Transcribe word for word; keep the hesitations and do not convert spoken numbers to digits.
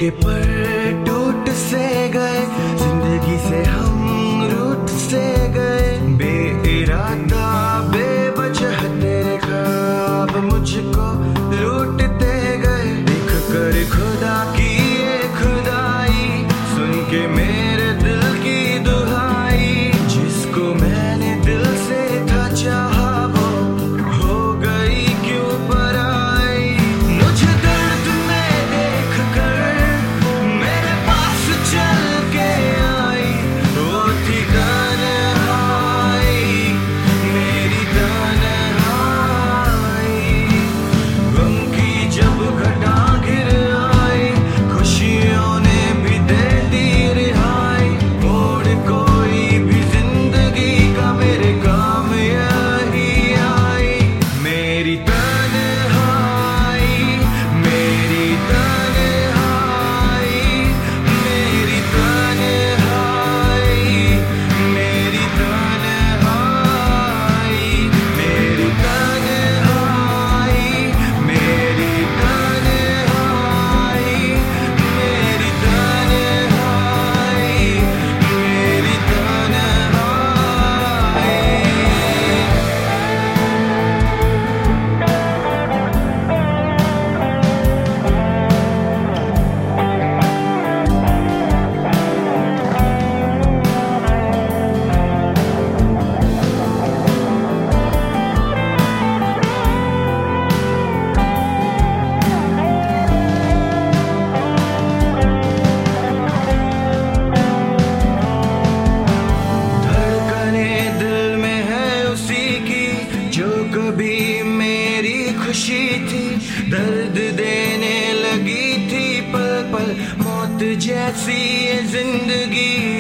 मौके पर टूट से गए, जिंदगी से हम रूठ से गए। बेइरादा बेवजह तेरे ख्वाब मुझको लूटते गए। देख कर खुदा की ये खुदाई, सुन के मेरे दिल की दुहाई। जिसको मैंने दिल से था चाहा, वो हो गई क्यों पराई। मुझे दर्द में देख कर मेरे पास चल के आई। वो थी तन्हाई, मेरी तन्हाई। गम की जब घटा गिर आई, खुशियों ने भी दे दी रिहाई। मोड़ कोई भी जिंदगी का मेरे काम यही आई। मेरी तन्हाई, मेरी तन्हाई, मेरी तन्हाई, मेरी तन्हाई, मेरी तन्हाई, मेरी तन्हाई, मेरी तन्हाई, मेरी धड़कने दिल में है उसी की, जो कभी मेरी खुशी थी। दर्द देने लगी थी पल पल, मौत जैसी ये जिंदगी।